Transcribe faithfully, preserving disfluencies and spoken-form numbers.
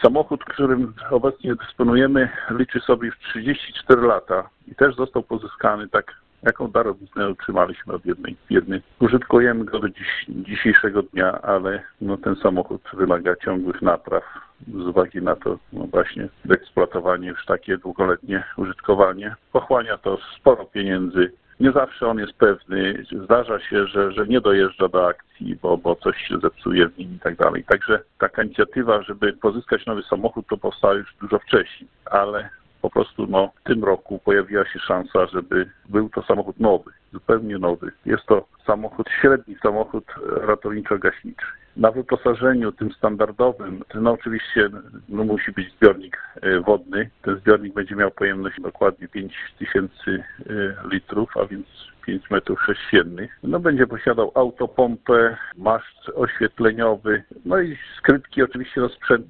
Samochód, którym obecnie dysponujemy, liczy sobie już trzydzieści cztery lata i też został pozyskany tak, jaką darowiznę otrzymaliśmy od jednej firmy. Użytkujemy go do dziś, dzisiejszego dnia, ale no, ten samochód wymaga ciągłych napraw z uwagi na to no właśnie eksploatowanie, już takie długoletnie użytkowanie. Pochłania to sporo pieniędzy. Nie zawsze on jest pewny. Zdarza się, że, że nie dojeżdża do akcji, bo, bo coś się zepsuje w nim i tak dalej. Także taka inicjatywa, żeby pozyskać nowy samochód, to powstała już dużo wcześniej, ale po prostu no, w tym roku pojawiła się szansa, żeby był to samochód nowy, zupełnie nowy. Jest to samochód, średni samochód ratowniczo-gaśniczy. Na wyposażeniu tym standardowym, no oczywiście no, musi być zbiornik wodny. Ten zbiornik będzie miał pojemność dokładnie pięć tysięcy litrów, a więc pięć metrów sześciennych. No, będzie posiadał autopompę, maszt oświetleniowy, no i skrytki oczywiście do sprzętu